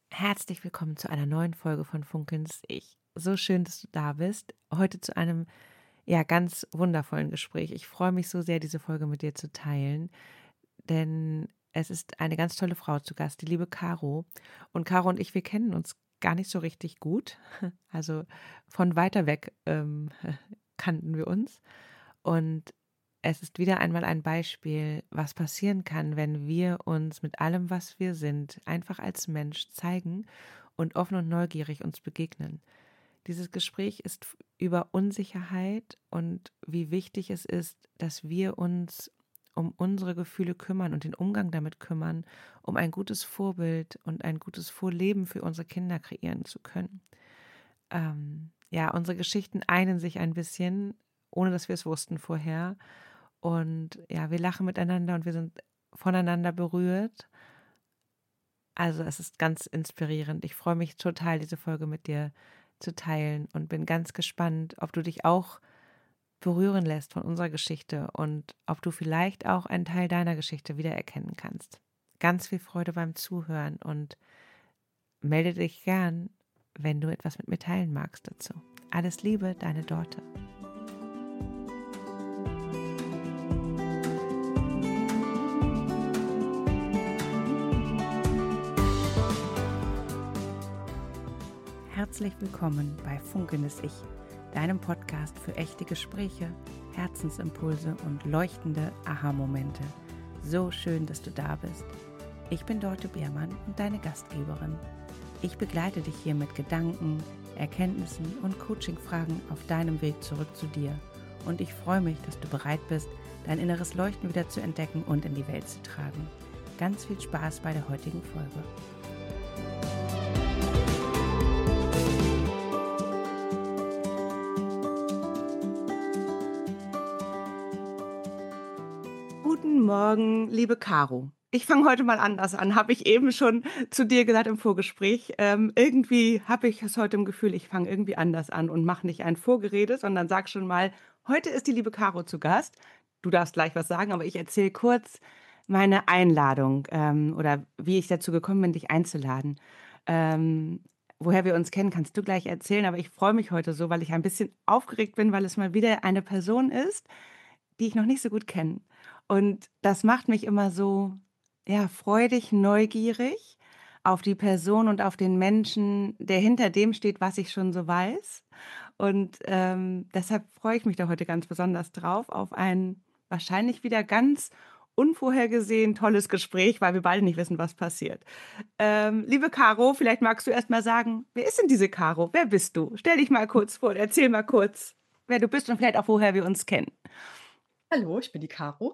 Herzlich willkommen zu einer neuen Folge von Funkelndes Ich. So schön, dass du da bist. Heute zu einem ganz wundervollen Gespräch. Ich freue mich so sehr, diese Folge mit dir zu teilen, denn es ist eine ganz tolle Frau zu Gast, die liebe Caro. Und Caro und ich, wir kennen uns gar nicht so richtig gut. Also von weiter weg kannten wir uns. Und es ist wieder einmal ein Beispiel, was passieren kann, wenn wir uns mit allem, was wir sind, einfach als Mensch zeigen und offen und neugierig uns begegnen. Dieses Gespräch ist über Unsicherheit und wie wichtig es ist, dass wir uns um unsere Gefühle kümmern und den Umgang damit kümmern, um ein gutes Vorbild und ein gutes Vorleben für unsere Kinder kreieren zu können. Unsere Geschichten einen sich ein bisschen, ohne dass wir es wussten vorher. Und ja, wir lachen miteinander und wir sind voneinander berührt. Also es ist ganz inspirierend. Ich freue mich total, diese Folge mit dir zu teilen und bin ganz gespannt, ob du dich auch berühren lässt von unserer Geschichte und ob du vielleicht auch einen Teil deiner Geschichte wiedererkennen kannst. Ganz viel Freude beim Zuhören und melde dich gern, wenn du etwas mit mir teilen magst dazu. Alles Liebe, deine Dorte. Herzlich willkommen bei Funkelndes Ich, deinem Podcast für echte Gespräche, Herzensimpulse und leuchtende Aha-Momente. So schön, dass du da bist. Ich bin Dorte Beermann und deine Gastgeberin. Ich begleite dich hier mit Gedanken, Erkenntnissen und Coaching-Fragen auf deinem Weg zurück zu dir. Und ich freue mich, dass du bereit bist, dein inneres Leuchten wieder zu entdecken und in die Welt zu tragen. Ganz viel Spaß bei der heutigen Folge. Guten Morgen, liebe Caro. Ich fange heute mal anders an, habe ich eben schon zu dir gesagt im Vorgespräch. Irgendwie habe ich es heute im Gefühl, ich fange irgendwie anders an und mache nicht ein Vorgerede, sondern sag schon mal, heute ist die liebe Caro zu Gast. Du darfst gleich was sagen, aber ich erzähle kurz meine Einladung oder wie ich dazu gekommen bin, dich einzuladen. Woher wir uns kennen, kannst du gleich erzählen, aber ich freue mich heute so, weil ich ein bisschen aufgeregt bin, weil es mal wieder eine Person ist, die ich noch nicht so gut kenne. Und das macht mich immer so, ja, freudig, neugierig auf die Person und auf den Menschen, der hinter dem steht, was ich schon so weiß. Und deshalb freue ich mich da heute ganz besonders drauf, auf ein wahrscheinlich wieder ganz unvorhergesehen tolles Gespräch, weil wir beide nicht wissen, was passiert. Liebe Caro, vielleicht magst du erst mal sagen, wer ist denn diese Caro? Wer bist du? Stell dich mal kurz vor, erzähl mal kurz, wer du bist und vielleicht auch, woher wir uns kennen. Hallo, ich bin die Caro.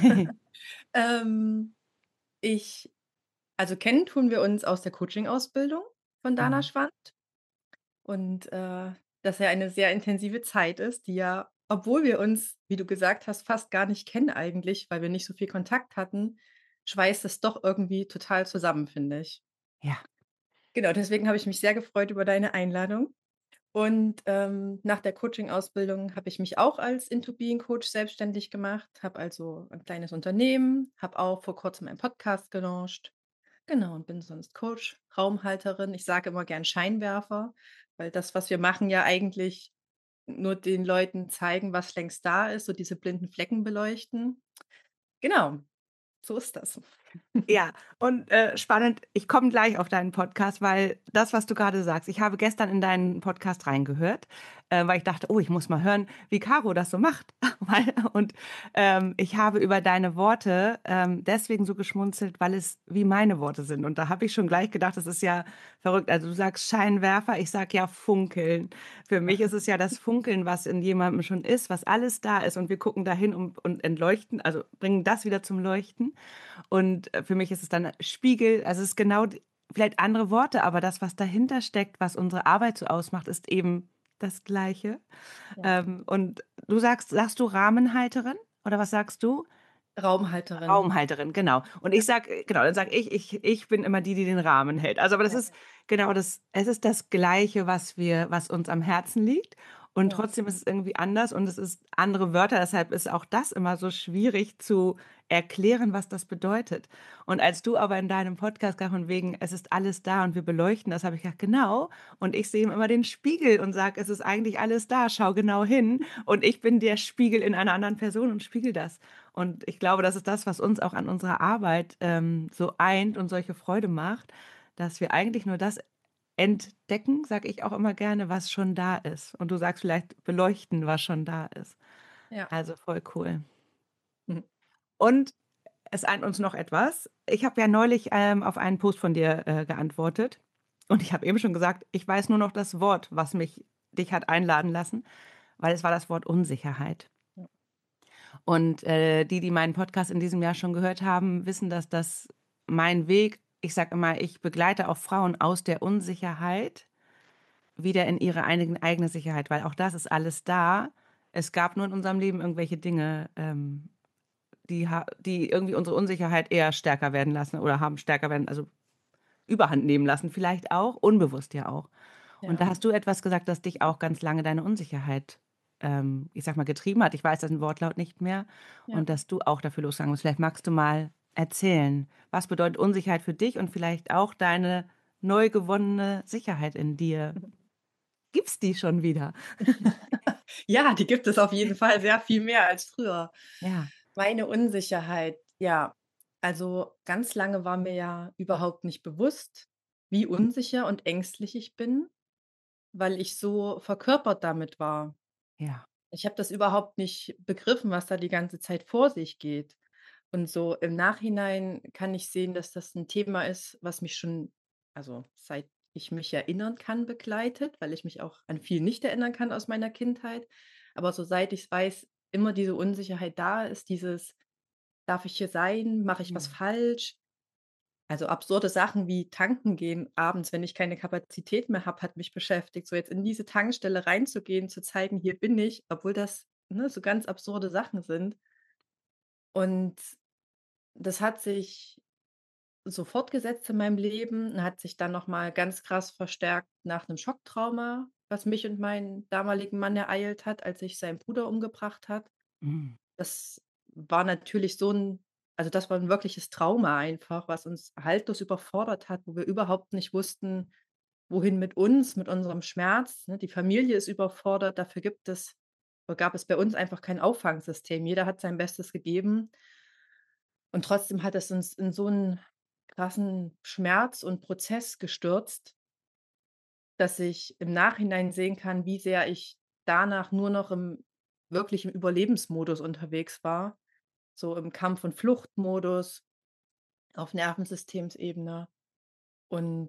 Ähm, ich kennen tun wir uns aus der Coaching-Ausbildung von Dana Mhm. Schwand und, dass ja eine sehr intensive Zeit ist, die ja, obwohl wir uns, wie du gesagt hast, fast gar nicht kennen eigentlich, weil wir nicht so viel Kontakt hatten, schweißt es doch irgendwie total zusammen, finde ich. Ja. Genau, deswegen habe ich mich sehr gefreut über deine Einladung und, nach der Coaching-Ausbildung habe ich mich auch als Into-Being-Coach selbstständig gemacht, habe also ein kleines Unternehmen, habe auch vor Kurzem einen Podcast gelauncht. Genau, und bin sonst Coach, Raumhalterin. Ich sage immer gern Scheinwerfer, weil das, was wir machen, ja eigentlich nur den Leuten zeigen, was längst da ist, so diese blinden Flecken beleuchten. Genau, so ist das. Ja, und, spannend, ich komme gleich auf deinen Podcast, weil das, was du gerade sagst, ich habe gestern in deinen Podcast reingehört, weil ich dachte: „Oh, ich muss mal hören, wie Caro das so macht.“ ich habe über deine Worte, deswegen so geschmunzelt, weil es wie meine Worte sind. Und da habe ich schon gleich gedacht, das ist ja verrückt. Also, du sagst Scheinwerfer, ich sage ja Funkeln. Für mich ist es ja das Funkeln, was in jemandem schon ist, was alles da ist und wir gucken dahin und entleuchten, also bringen das wieder zum Leuchten. Und, für mich ist es dann Spiegel, also es ist genau d vielleicht andere Worte, aber das, was dahinter steckt, was unsere Arbeit so ausmacht, ist eben das Gleiche. Ja. Und du sagst du Rahmenhalterin oder was sagst du? Raumhalterin. Raumhalterin, genau. Und ich sage genau, dann sage ich bin immer die, die den Rahmen hält. Also, aber das Ja. ist genau das, es ist das Gleiche, was uns am Herzen liegt. und Ja, trotzdem ist es irgendwie anders und es ist andere Wörter, deshalb ist auch das immer so schwierig zu erklären, was das bedeutet. Und als du aber in deinem Podcast kam von wegen: „Es ist alles da und wir beleuchten das“, habe ich gedacht: „Genau.“ Und ich sehe immer den Spiegel und sage: „Es ist eigentlich alles da, schau genau hin.“ Und ich bin der Spiegel in einer anderen Person und spiegel das. Und ich glaube, das ist das, was uns auch an unserer Arbeit, so eint und solche Freude macht, dass wir eigentlich nur das entdecken, sage ich auch immer gerne, was schon da ist. Und du sagst vielleicht beleuchten, was schon da ist. ja. Also voll cool. Mhm. Und es eint uns noch etwas. Ich habe ja neulich auf einen Post von dir geantwortet. Und ich habe eben schon gesagt, ich weiß nur noch das Wort, was mich dich hat einladen lassen, weil es war das Wort Unsicherheit. Ja. Und die meinen Podcast in diesem Jahr schon gehört haben, wissen, dass das mein Weg, ich sage immer, ich begleite auch Frauen aus der Unsicherheit wieder in ihre eigene Sicherheit, weil auch das ist alles da. Es gab nur in unserem Leben irgendwelche Dinge, die irgendwie unsere Unsicherheit eher stärker werden lassen oder haben stärker werden, also Überhand nehmen lassen, vielleicht auch, unbewusst ja auch. Und da Ja, hast du etwas gesagt, das dich auch ganz lange deine Unsicherheit, ich sag mal, getrieben hat. Ich weiß das Wortlaut nicht mehr. ja. Und dass du auch dafür losgegangen bist. Vielleicht magst du mal erzählen, was bedeutet Unsicherheit für dich und vielleicht auch deine neu gewonnene Sicherheit in dir. Gibt's die schon wieder? Ja, die gibt es auf jeden Fall sehr viel mehr als früher. Ja, Meine Unsicherheit, ja. Also, ganz lange war mir ja überhaupt nicht bewusst, wie unsicher und ängstlich ich bin, weil ich so verkörpert damit war. ja, Ich habe das überhaupt nicht begriffen, was da die ganze Zeit vor sich geht. Und so im Nachhinein kann ich sehen, dass das ein Thema ist, was mich schon, also, seit ich mich erinnern kann, begleitet, weil ich mich auch an viel nicht erinnern kann aus meiner Kindheit. Aber so seit ich's weiß, immer diese Unsicherheit da ist, dieses: „Darf ich hier sein? Mache ich was ja, falsch?“ Also, absurde Sachen wie tanken gehen abends, wenn ich keine Kapazität mehr habe, hat mich beschäftigt. So jetzt in diese Tankstelle reinzugehen, zu zeigen: „Hier bin ich“, obwohl das, ne, so ganz absurde Sachen sind. Und das hat sich so fortgesetzt in meinem Leben und hat sich dann noch mal ganz krass verstärkt nach 'nem Schocktrauma, was mich und meinen damaligen Mann ereilt hat, als sich sein Bruder umgebracht hat. mhm, Das war natürlich so 'n, also, das war 'n wirkliches Trauma einfach, was uns haltlos überfordert hat, wo wir überhaupt nicht wussten, wohin mit uns, mit unserem Schmerz, ne? Die Familie ist überfordert, dafür gibt es oder gab es bei uns einfach kein Auffangsystem. Jeder hat sein Bestes gegeben und trotzdem hat es uns in so 'n krassen Schmerz und Prozess gestürzt, dass ich im Nachhinein sehen kann, wie sehr ich danach nur noch im wirklich im Überlebensmodus unterwegs war, so im Kampf und Fluchtmodus auf Nervensystemsebene und,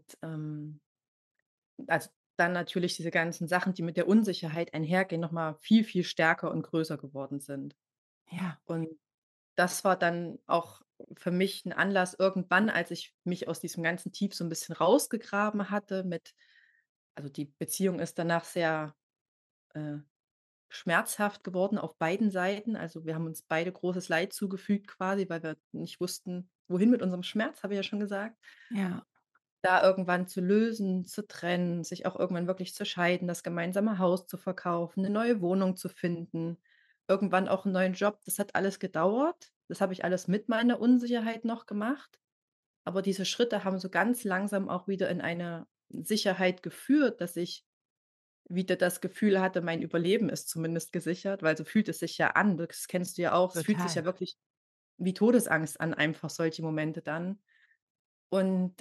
also, dann natürlich diese ganzen Sachen, die mit der Unsicherheit einhergehen, noch mal viel, viel stärker und größer geworden sind. ja, Und das war dann auch für mich 'n Anlass irgendwann, als ich mich aus diesem ganzen Tief so 'n bisschen rausgegraben hatte mit, also, die Beziehung ist danach sehr, äh, schmerzhaft geworden auf beiden Seiten. Also, wir haben uns beide großes Leid zugefügt quasi, weil wir nicht wussten, wohin mit unserem Schmerz, habe ich ja schon gesagt. ja, Da irgendwann zu lösen, zu trennen, sich auch irgendwann wirklich zu scheiden, das gemeinsame Haus zu verkaufen, 'ne neue Wohnung zu finden, irgendwann auch 'n neuen Job. Das hat alles gedauert. Das habe ich alles mit meiner Unsicherheit noch gemacht. Aber diese Schritte haben so ganz langsam auch wieder in eine Sicherheit geführt, dass ich wieder das Gefühl hatte, mein Überleben ist zumindest gesichert, weil so fühlt es sich ja an. Das kennst du ja auch. Es fühlt sich total. ja wirklich wie Todesangst an, einfach solche Momente dann. Und,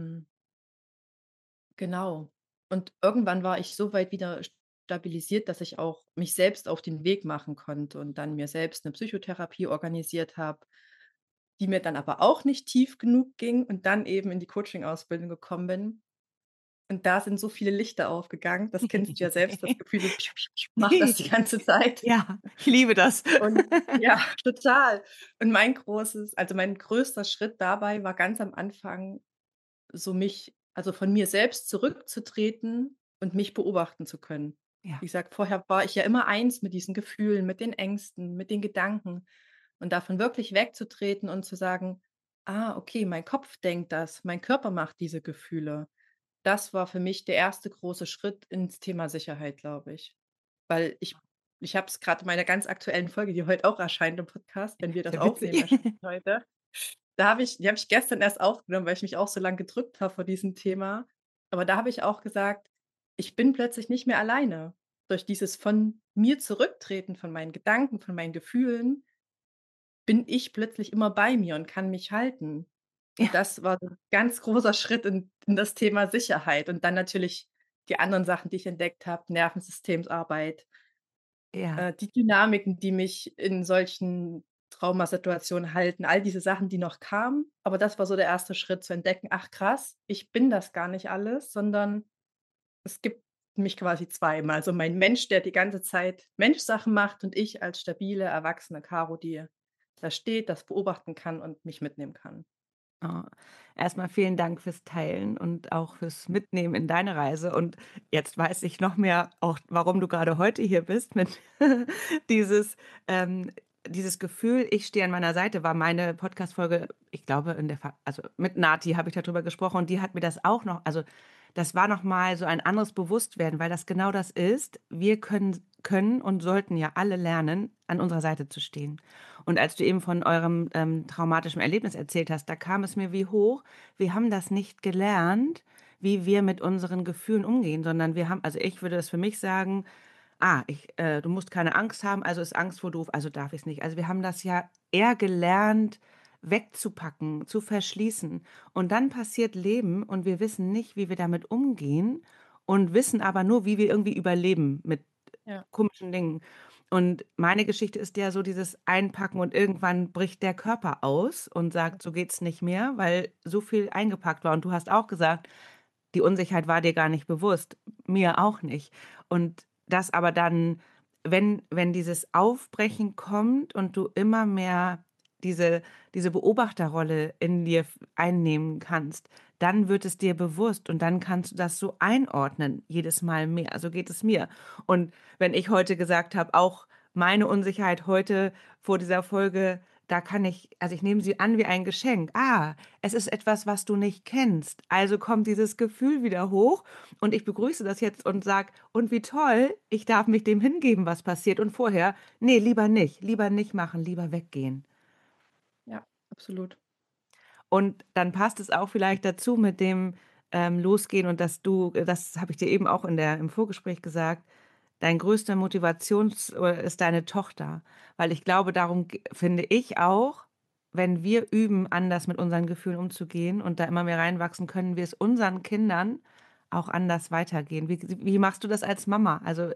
genau. Und irgendwann war ich so weit wieder stabilisiert, dass ich auch mich selbst auf den Weg machen konnte und dann mir selbst 'ne Psychotherapie organisiert habe, die mir dann aber auch nicht tief genug ging und dann eben in die Coaching-Ausbildung gekommen bin. Und da sind so viele Lichter aufgegangen. Das kennst du ja selbst, das Gefühl so macht das die ganze Zeit. Ja, ich liebe das. Und ja, total. Und mein größter Schritt dabei war ganz am Anfang, so mich, also, von mir selbst zurückzutreten und mich beobachten zu können. Ja, Wie gesagt, vorher war ich ja immer eins mit diesen Gefühlen, mit den Ängsten, mit den Gedanken und davon wirklich wegzutreten und zu sagen: „Ah, okay, mein Kopf denkt das, mein Körper macht diese Gefühle.“ Das war für mich der erste große Schritt ins Thema Sicherheit, glaube ich. weil ich habe es gerade in meiner ganz aktuellen Folge, die heute auch erscheint im Podcast, wenn wir das Sehr aufnehmen, witzig. erscheint heute. Die habe ich gestern erst aufgenommen, weil ich mich auch so lang gedrückt habe vor diesem Thema. Aber da habe ich auch gesagt: „Ich bin plötzlich nicht mehr alleine. Durch dieses von mir zurücktreten, von meinen Gedanken, von meinen Gefühlen, bin ich plötzlich immer bei mir und kann mich halten.“ Und Ja, das war so 'n ganz großer Schritt in das Thema Sicherheit und dann natürlich die anderen Sachen, die ich entdeckt habe, Nervensystemsarbeit, ja. die Dynamiken, die mich in solchen Traumasituationen halten, all diese Sachen, die noch kamen. Aber das war so der erste Schritt zu entdecken: „Ach krass, ich bin das gar nicht alles, sondern es gibt mich quasi zweimal.“ Also, mein Mensch, der die ganze Zeit Menschsachen macht und ich als stabile, erwachsene Caro, die da steht, das beobachten kann und mich mitnehmen kann. Oh, erst vielen Dank fürs Teilen und auch fürs Mitnehmen in deine Reise. Und jetzt weiß ich noch mehr auch, warum du gerade heute hier bist mit dieses, ähm dieses Gefühl, ich stehe an meiner Seite, war meine Podcast-Folge, ich glaube, also mit Nati habe ich darüber gesprochen und die hat mir das auch noch, also das war noch mal so ein anderes Bewusstwerden, weil das genau das ist. Wir können und sollten ja alle lernen, an unserer Seite zu stehen. Und als du eben von eurem, traumatischen Erlebnis erzählt hast, da kam es mir wie hoch, wir haben das nicht gelernt, wie wir mit unseren Gefühlen umgehen, sondern wir haben, also ich würde das für mich sagen: du musst keine Angst haben, also ist Angst vor doof, also darf ich's nicht. Also, wir haben das ja eher gelernt, wegzupacken, zu verschließen. Und dann passiert Leben und wir wissen nicht, wie wir damit umgehen und wissen aber nur, wie wir irgendwie überleben mit Ja. komischen Dingen. Und meine Geschichte ist ja so dieses Einpacken und irgendwann bricht der Körper aus und sagt: „So geht's nicht mehr“, weil so viel eingepackt war. Und du hast auch gesagt, die Unsicherheit war dir gar nicht bewusst, mir auch nicht. Und das aber dann, wenn dieses Aufbrechen kommt und du immer mehr diese Beobachterrolle in dir einnehmen kannst, dann wird es dir bewusst und dann kannst du das so einordnen, jedes Mal mehr. So geht es mir. Und wenn ich heute gesagt habe, auch meine Unsicherheit heute vor dieser Folge, da kann ich, also ich nehme sie an wie ein Geschenk. Es ist etwas, was du nicht kennst. Also kommt dieses Gefühl wieder hoch und ich begrüße das jetzt und sage, und wie toll, ich darf mich dem hingeben, was passiert. Und vorher, nee, lieber nicht machen, lieber weggehen. Ja, absolut. Und dann passt es auch vielleicht dazu mit dem Losgehen und dass du, das habe ich dir eben auch im Vorgespräch gesagt, dein größter ist deine Tochter. Weil ich glaube, finde ich auch, wenn wir üben, anders mit unseren Gefühlen umzugehen und da immer mehr reinwachsen, können wir es unseren Kindern auch anders weitergehen. Wie machst du das als Mama? Also,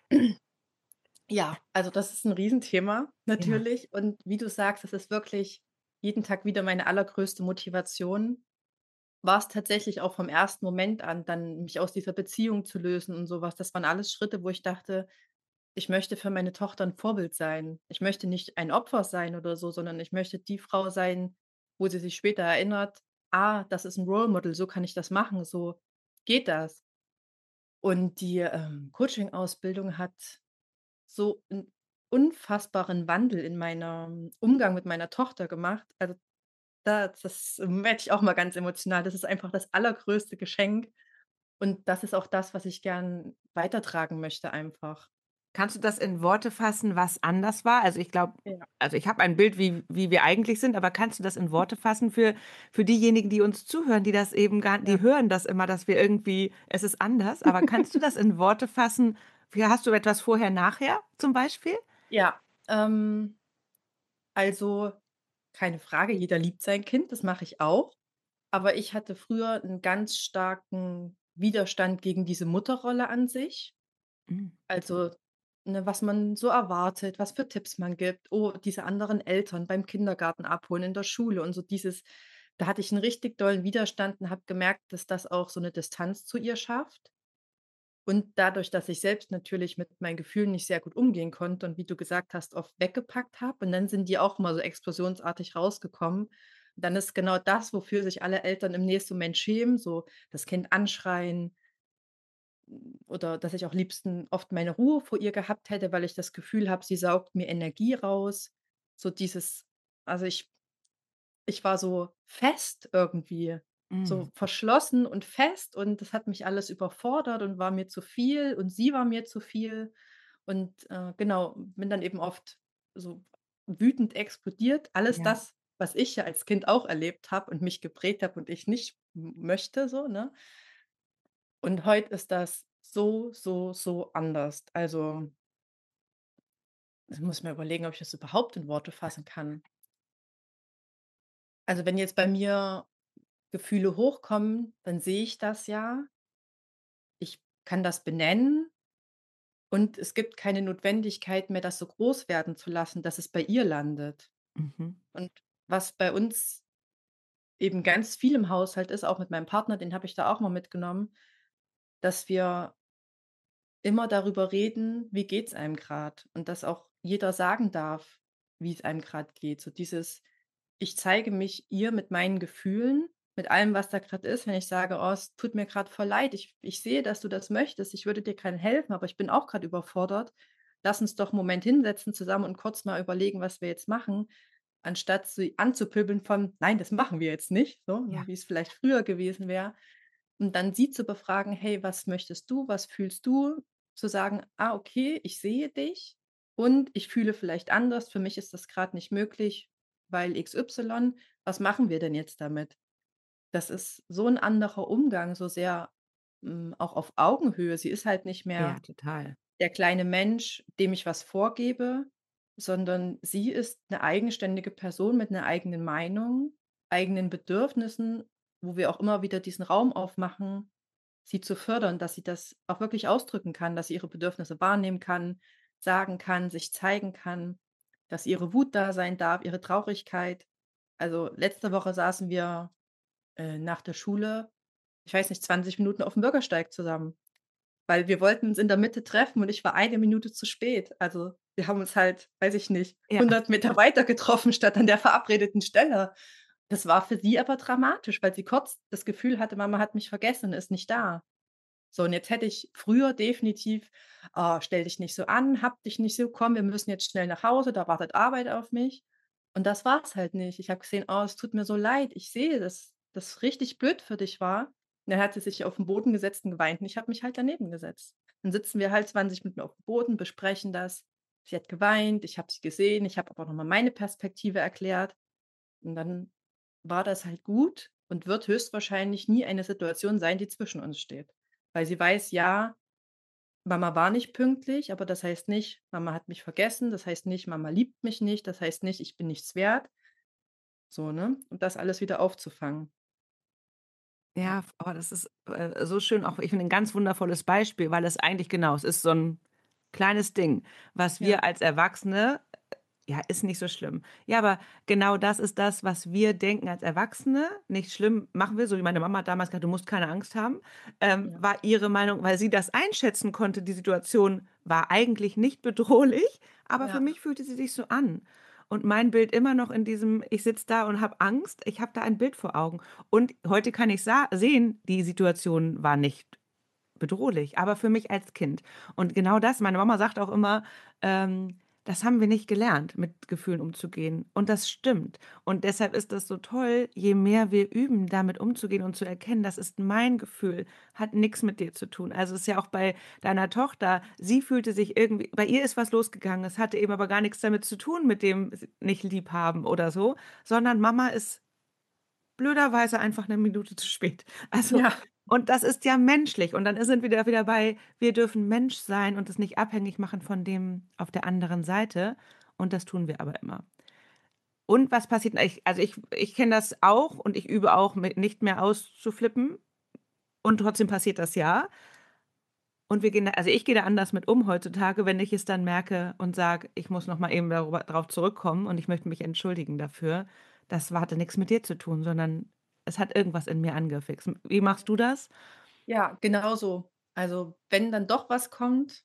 Ja, also das ist 'n Riesenthema ja. natürlich und wie du sagst, das ist wirklich jeden Tag wieder meine allergrößte Motivation. War's tatsächlich auch vom ersten Moment an, dann mich aus dieser Beziehung zu lösen und so was. Das waren alles Schritte, wo ich dachte: „Ich möchte für meine Tochter 'n Vorbild sein. Ich möchte nicht ein Opfer sein oder so, sondern ich möchte die Frau sein, wo sie sich später erinnert: ‚Ah, das ist 'n Role Model, so kann ich das machen, so geht das.'“ Und die, Coaching-Ausbildung hat so 'n unfassbaren Wandel in meinem Umgang mit meiner Tochter gemacht. Also, werde ich auch mal ganz emotional. Das ist einfach das allergrößte Geschenk und das ist auch das, was ich gern weitertragen möchte einfach. Kannst du das in Worte fassen, was anders war? Also, ich glaube, Ja, also, ich habe ein Bild, wie wir eigentlich sind, aber kannst du das in Worte fassen für diejenigen, die uns zuhören, die das eben gar ja. die hören das immer, dass wir irgendwie es ist anders, aber kannst du das in Worte fassen? Wie hast du etwas vorher, nachher zum Beispiel? Ja, also, keine Frage, jeder liebt sein Kind, das mache ich auch. Aber ich hatte früher 'n ganz starken Widerstand gegen diese Mutterrolle an sich. Hm, Also, ne, was man so erwartet, was für Tipps man gibt. Oh, diese anderen Eltern beim Kindergarten abholen, in der Schule und so dieses da hatte ich 'n richtig dollen Widerstand und habe gemerkt, dass das auch so 'ne Distanz zu ihr schafft. Und dadurch, dass ich selbst natürlich mit meinen Gefühlen nicht sehr gut umgehen konnte und wie du gesagt hast, oft weggepackt habe und dann sind die auch immer so explosionsartig rausgekommen. Dann ist genau das, wofür sich alle Eltern im nächsten Moment schämen, so das Kind anschreien, oder dass ich auch liebsten oft meine Ruhe vor ihr gehabt hätte, weil ich das Gefühl habe, sie saugt mir Energie raus. So dieses also, ich war so fest irgendwie, mhm. so verschlossen und fest und das hat mich alles überfordert und war mir zu viel und sie war mir zu viel. und, genau, bin dann eben oft so wütend explodiert. Alles Ja. das, was ich ja als Kind auch erlebt habe und mich geprägt habe und ich nicht möchte so, ne? Und heute ist das so, so, so anders. Also, ich muss mir überlegen, ob ich das überhaupt in Worte fassen kann. Also, wenn jetzt bei mir Gefühle hochkommen, dann sehe ich das ja. Ich kann das benennen und es gibt keine Notwendigkeit mehr, das so groß werden zu lassen, dass es bei ihr landet. Mhm. Und was bei uns eben ganz viel im Haushalt ist, auch mit meinem Partner, den habe ich da auch mal mitgenommen, dass wir immer darüber reden, wie geht's einem grad und dass auch jeder sagen darf, wie es einem grad geht. So dieses ich zeige mich ihr mit meinen Gefühlen, mit allem, was da grad ist, wenn ich sage: „Oh, es tut mir grad voll leid. Ich sehe, dass du das möchtest. Ich würde dir gern helfen, aber ich bin auch grad überfordert. Lass uns doch 'n Moment hinsetzen zusammen und kurz mal überlegen, was wir jetzt machen“, anstatt sie anzupöbeln von: „Nein, das machen wir jetzt nicht“, so, Ja. ne, wie es vielleicht früher gewesen wäre. Und dann sie zu befragen: „Hey, was möchtest du? Was fühlst du?“ Zu sagen: „Ah, okay, ich sehe dich und ich fühle vielleicht anders. Für mich ist das grad nicht möglich, weil XY. Was machen wir denn jetzt damit?“ Das ist so 'n anderer Umgang, so sehr, auch auf Augenhöhe. Sie ist halt nicht Ja, mehr total. der kleine Mensch, dem ich was vorgebe, sondern sie ist 'ne eigenständige Person mit 'ner eigenen Meinung, eigenen Bedürfnissen, wo wir auch immer wieder diesen Raum aufmachen, sie zu fördern, dass sie das auch wirklich ausdrücken kann, dass sie ihre Bedürfnisse wahrnehmen kann, sagen kann, sich zeigen kann, dass ihre Wut da sein darf, ihre Traurigkeit. Also, letzte Woche saßen wir, nach der Schule, ich weiß nicht, 20 Minuten aufm Bürgersteig zusammen. Weil wir wollten uns in der Mitte treffen und ich war 1 Minute zu spät. Also, wir haben uns halt, weiß ich nicht, Ja. 100 Meter weiter getroffen statt an der verabredeten Stelle. Das war für sie aber dramatisch, weil sie kurz das Gefühl hatte, Mama hat mich vergessen, ist nicht da. So, und jetzt hätte ich früher definitiv: „Ah, stell dich nicht so an, hab dich nicht so, komm, wir müssen jetzt schnell nach Hause, da wartet Arbeit auf mich.“ Und das war's halt nicht. Ich habe gesehen: „Oh, es tut mir so leid. Ich sehe, dass das richtig blöd für dich war.“ Und dann hat sie sich auf 'n Boden gesetzt und geweint und ich habe mich halt daneben gesetzt. Dann sitzen wir halt 20 Minuten aufm Boden, besprechen das. Sie hat geweint, ich habe sie gesehen, ich habe aber noch mal meine Perspektive erklärt. Und dann war das halt gut und wird höchstwahrscheinlich nie eine Situation sein, die zwischen uns steht. Weil sie weiß, ja, Mama war nicht pünktlich, aber das heißt nicht, Mama hat mich vergessen, das heißt nicht, Mama liebt mich nicht, das heißt nicht, ich bin nichts wert, so, ne? Und das alles wieder aufzufangen. Ja, oh, das ist, so schön auch ich finde 'n ganz wundervolles Beispiel, weil es eigentlich genau es ist so 'n kleines Ding, was Ja, wir als Erwachsene ja, ist nicht so schlimm. Ja, aber genau das ist das, was wir denken als Erwachsene, nicht schlimm, machen wir, so wie meine Mama hat damals gesagt: „Du musst keine Angst haben“, ja, war ihre Meinung, weil sie das einschätzen konnte. Die Situation war eigentlich nicht bedrohlich, aber für ja, mich fühlte sie sich so an. Und mein Bild immer noch in diesem ich sitze da und habe Angst, ich habe da ein Bild vor Augen. Und heute kann ich sehen, die Situation war nicht bedrohlich, aber für mich als Kind. Und genau das meine Mama sagt auch immer, das haben wir nicht gelernt, mit Gefühlen umzugehen. Und das stimmt. Und deshalb ist das so toll, je mehr wir üben, damit umzugehen und zu erkennen, das ist mein Gefühl, hat nichts mit dir zu tun. Also es ist ja auch bei deiner Tochter, sie fühlte sich irgendwie, bei ihr ist was losgegangen. Es hatte eben aber gar nichts damit zu tun, mit dem nicht lieb haben oder so, sondern Mama ist blöderweise einfach 'ne Minute zu spät. Also ja, und das ist ja menschlich und dann sind wir da wieder bei, wir dürfen Mensch sein und es nicht abhängig machen von dem auf der anderen Seite und das tun wir aber immer. Und was passiert ich kenne das auch und ich übe auch, mit nicht mehr auszuflippen und trotzdem passiert das ja. Und wir gehen da ich gehe da anders mit um heutzutage, wenn ich es dann merke und sage: „Ich muss noch mal eben darüber drauf zurückkommen und ich möchte mich entschuldigen dafür. Das hatte nix mit dir zu tun, sondern es hat irgendwas in mir angefixt.“ Wie machst du das? ja, genau so. Also, wenn dann doch was kommt,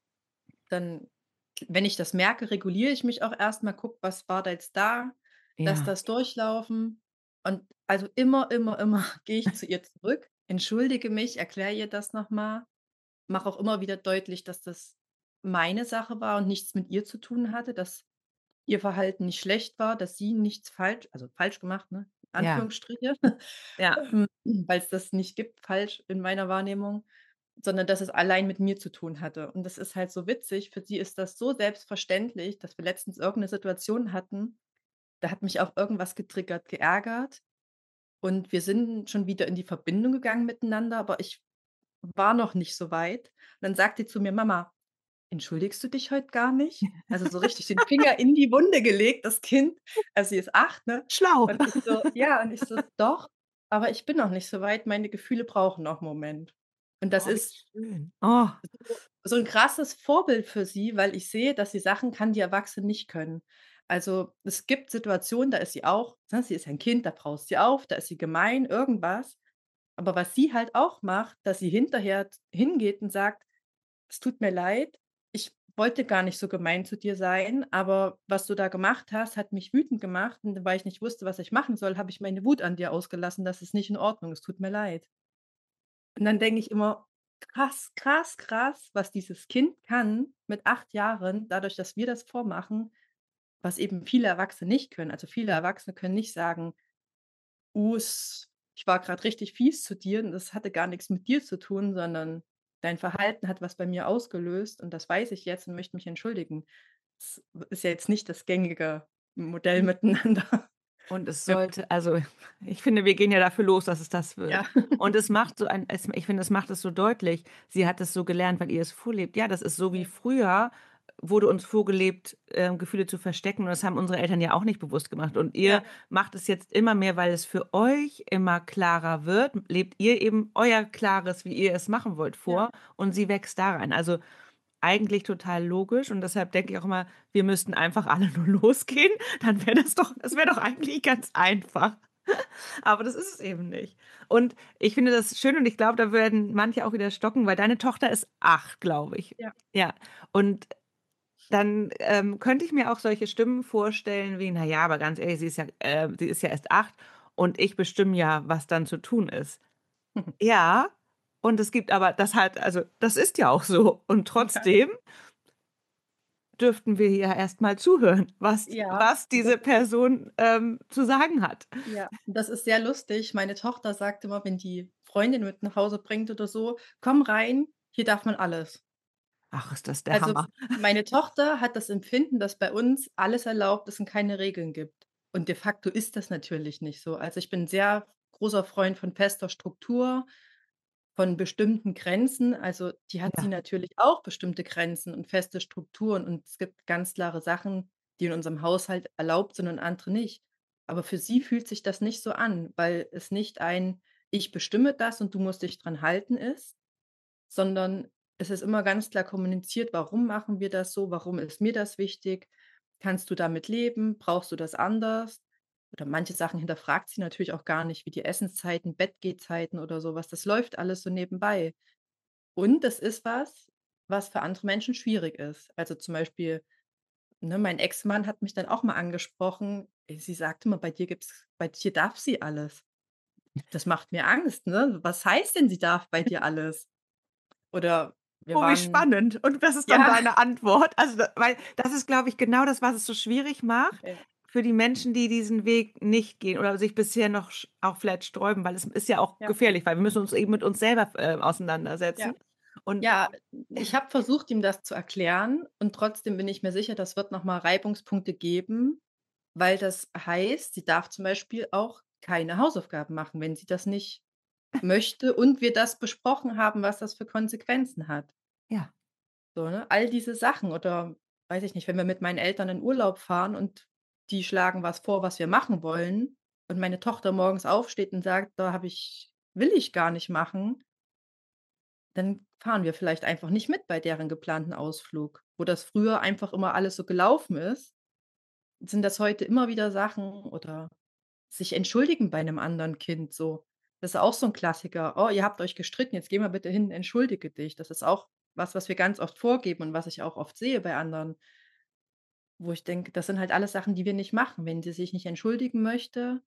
dann wenn ich das merke, reguliere ich mich auch erst mal, gucke, was war da jetzt da, lasse Ja, das durchlaufen und also immer, immer, immer gehe ich zu ihr zurück, entschuldige mich, erkläre ihr das noch mal, mache auch immer wieder deutlich, dass das meine Sache war und nichts mit ihr zu tun hatte, dass ihr Verhalten nicht schlecht war, dass sie nichts falsch gemacht, ne, ja, Anführungsstriche, ja, weil's das nicht gibt, falsch in meiner Wahrnehmung. sondern dass es allein mit mir zu tun hatte. Und das ist halt so witzig. Für sie ist das so selbstverständlich, dass wir letztens irgend 'ne Situation hatten, da hat mich auch irgendwas getriggert, geärgert und wir sind schon wieder in die Verbindung gegangen miteinander, aber ich war noch nicht so weit. Und dann sagt sie zu mir: „Mama, entschuldigst du dich heute gar nicht?“ Also, so richtig den Finger in die Wunde gelegt, das Kind. Also, sie ist 8, ne? Schlau. Und ich so ja, und ich so: „Doch, aber ich bin noch nicht so weit. Meine Gefühle brauchen noch 'n Moment.“ Und das Oh, wie ist schön. Oh, so 'n krasses Vorbild für sie, weil ich sehe, dass sie Sachen kann, die Erwachsene nicht können. Also, es gibt Situationen, da ist sie auch ne, sie ist ein Kind, da braust sie auf, da ist sie gemein, irgendwas. Aber was sie halt auch macht, dass sie hinterher hingeht und sagt: „Es tut mir leid, ich wollte gar nicht so gemein zu dir sein, aber was du da gemacht hast, hat mich wütend gemacht und weil ich nicht wusste, was ich machen soll, habe ich meine Wut an dir ausgelassen. Das ist nicht in Ordnung. Es tut mir leid.“ Und dann denke ich immer: „Krass, krass, krass, was dieses Kind kann mit 8 Jahren, dadurch, dass wir das vormachen, was eben viele Erwachsene nicht können.“ Also, viele Erwachsene können nicht sagen: es ich war grad richtig fies zu dir und das hatte gar nix mit dir zu tun, sondern dein Verhalten hat was bei mir ausgelöst und das weiß ich jetzt und möchte mich entschuldigen. Das ist ja jetzt nicht das gängige Modell miteinander. und es Ja, sollte also, ich finde, wir gehen ja dafür los, dass es das wird. ja, Und es macht so ein es ich finde, es macht es so deutlich. Sie hat es so gelernt, weil ihr es vorlebt. Ja, das ist so wie ja, früher wurde uns vorgelebt, Gefühle zu verstecken und das haben unsere Eltern ja auch nicht bewusst gemacht. Und ihr ja, macht es jetzt immer mehr, weil es für euch immer klarer wird, lebt ihr eben euer klares, wie ihr es machen wollt, ja, vor und sie wächst da rein. Also, eigentlich total logisch und deshalb denke ich auch immer, wir müssten einfach alle nur losgehen, dann wäre das wäre doch eigentlich ganz einfach. Aber das ist es eben nicht. Und ich finde das schön und ich glaube, da werden manche auch wieder stocken, weil deine Tochter ist 8, glaube ich. ja, Ja, und dann, könnte ich mir auch solche Stimmen vorstellen wie: „Na ja, aber ganz ehrlich, sie ist ja erst 8 und ich bestimme ja, was dann zu tun ist.“ Ja, und es gibt aber das halt also, das ist ja auch so und ja, trotzdem dürften wir ja erst mal zuhören, ja. was diese Person, zu sagen hat. Ja, das ist sehr lustig. Meine Tochter sagt immer, wenn die Freundin mit nach Hause bringt oder so: „Komm rein, hier darf man alles.“ Ach, ist das der Also, Hammer. meine Tochter hat das Empfinden, dass bei uns alles erlaubt ist und keine Regeln gibt. Und de facto ist das natürlich nicht so. Also, ich bin 'n sehr großer Freund von fester Struktur, von bestimmten Grenzen. Also, die hat sie Ja, natürlich auch bestimmte Grenzen und feste Strukturen und es gibt ganz klare Sachen, die in unserem Haushalt erlaubt sind und andere nicht. Aber für sie fühlt sich das nicht so an, weil es nicht ein: „Ich bestimme das und du musst dich dran halten“ ist, sondern es ist immer ganz klar kommuniziert: „Warum machen wir das so? Warum ist mir das wichtig? Kannst du damit leben? Brauchst du das anders?“ Oder manche Sachen hinterfragt sie natürlich auch gar nicht, wie die Essenszeiten, Bettgehzeiten oder so was. Das läuft alles so nebenbei. Und das ist was, was für andere Menschen schwierig ist. Also, zum Beispiel, ne, mein Ex-Mann hat mich dann auch mal angesprochen. Sie sagte immer: „Bei dir darf sie alles.“ Das macht mir Angst, ne? Was heißt denn, sie darf bei dir alles? Oder wir oh, wie waren spannend. Und was ist dann ja, deine Antwort? Also, da weil das ist, glaube ich, genau das, was es so schwierig macht ja, für die Menschen, die diesen Weg nicht gehen oder sich bisher noch auch vielleicht sträuben, weil es ist ja auch ja, gefährlich, weil wir müssen uns eben mit uns selber, ja. auseinandersetzen. Und Ja, ich habe versucht, ihm das zu erklären und trotzdem bin ich mir sicher, das wird noch mal Reibungspunkte geben, weil das heißt, sie darf zum Beispiel auch keine Hausaufgaben machen, wenn sie das nicht möchte und wir das besprochen haben, was das für Konsequenzen hat. ja. So, ne? All diese Sachen oder weiß ich nicht, wenn wir mit meinen Eltern in Urlaub fahren und die schlagen was vor, was wir machen wollen und meine Tochter morgens aufsteht und sagt: „Da habe ich will ich gar nicht machen“, dann fahren wir vielleicht einfach nicht mit bei deren geplanten Ausflug. Wo das früher einfach immer alles so gelaufen ist, sind das heute immer wieder Sachen oder sich entschuldigen bei 'nem anderen Kind so. Das ist auch so 'n Klassiker: „Oh, ihr habt euch gestritten, jetzt geh mal bitte hin, entschuldige dich.“ Das ist auch was, was wir ganz oft vorgeben und was ich auch oft sehe bei anderen, wo ich denke, das sind halt alles Sachen, die wir nicht machen. Wenn sie sich nicht entschuldigen möchte,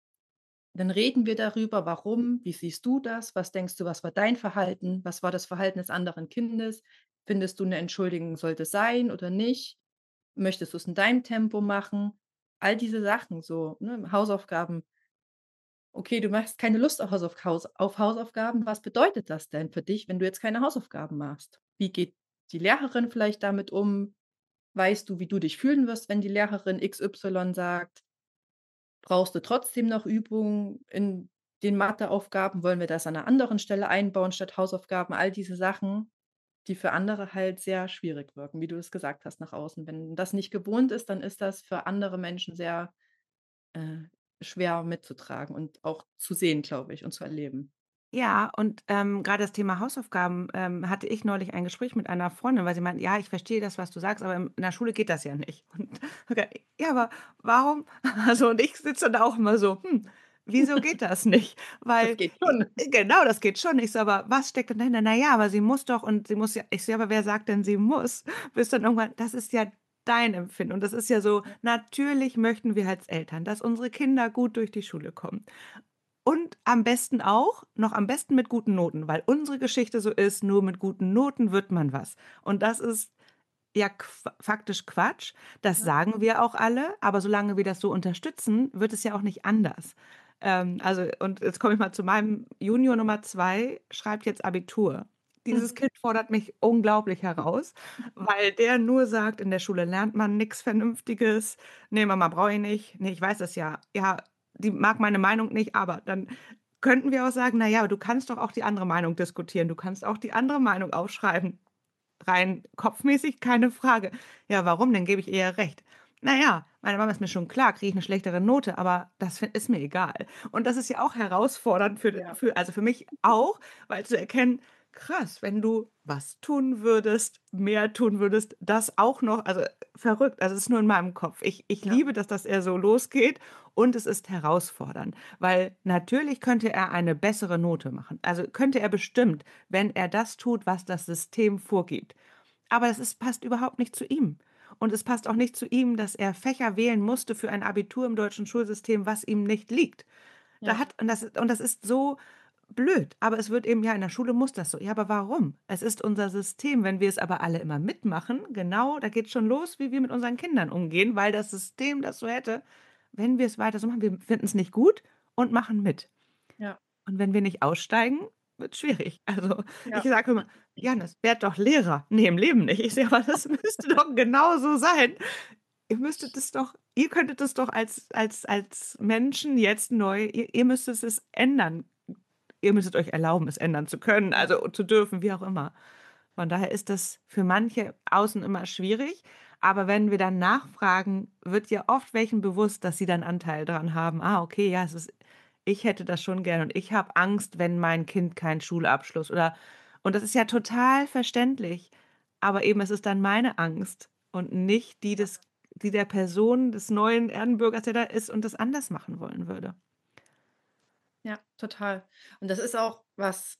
dann reden wir darüber: „Warum? Wie siehst du das? Was denkst du, was war dein Verhalten? Was war das Verhalten des anderen Kindes? Findest du, 'ne Entschuldigung sollte sein oder nicht? Möchtest du's in deinem Tempo machen?“ All diese Sachen so, ne, Hausaufgaben. Okay, du machst keine Lust auf Hausaufgaben. Was bedeutet das denn für dich, wenn du jetzt keine Hausaufgaben machst? Wie geht die Lehrerin vielleicht damit um? Weißt du, wie du dich fühlen wirst, wenn die Lehrerin XY sagt? Brauchst du trotzdem noch Übungen in den Matheaufgaben? Wollen wir das an 'ner anderen Stelle einbauen statt Hausaufgaben? All diese Sachen, die für andere halt sehr schwierig wirken, wie du es gesagt hast, nach außen. Wenn das nicht gewohnt ist, dann ist das für andere Menschen sehr, äh, schwer mitzutragen und auch zu sehen, glaube ich, und zu erleben. Ja, und, grade das Thema Hausaufgaben, hatte ich neulich ein Gespräch mit einer Freundin, weil sie meinte: „Ja, ich verstehe das, was du sagst, aber in der Schule geht das ja nicht.“ Und okay, ja, aber warum? Also, und ich sitze da auch immer so: wieso geht das nicht?“ Das Weil geht schon. genau, das geht schon. Ich so: „Aber was steckt denn dahinter?“ „Na ja, aber sie muss doch und sie muss ja“ ich so: „Ja, aber wer sagt denn, sie muss?“ Bis dann irgendwann das ist ja dein Empfinden und das ist ja so, Ja, natürlich möchten wir als Eltern, dass unsere Kinder gut durch die Schule kommen. Und am besten auch noch am besten mit guten Noten, weil unsere Geschichte so ist, nur mit guten Noten wird man was. Und das ist ja faktisch Quatsch. Das ja. sagen wir auch alle, aber solange wir das so unterstützen, wird es ja auch nicht anders. Also und jetzt komme ich mal zu meinem Junior Nummer 2, schreibt jetzt Abitur. Dieses Mhm. Kind fordert mich unglaublich heraus, weil der nur sagt: „In der Schule lernt man nix Vernünftiges. Ne, Mama, brauche ich nicht. Ne, ich weiß das ja. Ja, die mag meine Meinung nicht, aber dann könnten wir auch sagen: „Na ja, aber du kannst doch auch die andere Meinung diskutieren. Du kannst auch die andere Meinung aufschreiben.“ Rein kopfmäßig keine Frage. Ja, warum? Dann gebe ich ihr ja recht. Na ja, meine Mama ist mir schon klar, kriege ich 'ne schlechtere Note, aber das fi ist mir egal. Und das ist ja auch herausfordernd Ja, für mich auch, weil zu erkennen, krass, wenn du was tun würdest, mehr tun würdest, das auch noch also, verrückt. Also, es ist nur in meinem Kopf. Ich ja, liebe, dass das eher so losgeht und es ist herausfordernd, weil natürlich könnte er eine bessere Note machen. Also, könnte er bestimmt, wenn er das tut, was das System vorgibt. Aber das ist passt überhaupt nicht zu ihm. Und es passt auch nicht zu ihm, dass er Fächer wählen musste für ein Abitur im deutschen Schulsystem, was ihm nicht liegt. Da ja, hat und das ist so blöd, aber es wird eben ja, in der Schule muss das so. Ja, aber warum? Es ist unser System. Wenn wir es aber alle immer mitmachen, genau, da geht's schon los, wie wir mit unseren Kindern umgehen, weil das System das so hätte. Wenn wir es weiter so machen, wir finden es nicht gut und machen mit. ja, Und wenn wir nicht aussteigen, wird's schwierig. Also, ich ja, sage immer: „Jannis, werd doch Lehrer.“ „Ne, im Leben nicht.“ Ich sage: „Aber das müsste doch genauso sein. Ihr könntet es doch als Menschen jetzt neu ihr müsstet es ändern. Ihr müsstet euch erlauben, es ändern zu können, ja, also zu dürfen, wie auch immer.“ Von daher ist das für manche außen immer schwierig, aber wenn wir dann nachfragen, wird ja oft welchen bewusst, dass sie dann Anteil dran haben. „Ah, okay, ja, es ist ich hätte das schon gern und ich habe Angst, wenn mein Kind keinen Schulabschluss“ oder und das ist ja total verständlich, aber eben es ist dann meine Angst und nicht die der Person, des neuen Erdenbürgers, der da ist und das anders machen wollen würde. ja, total. Und das ist auch was,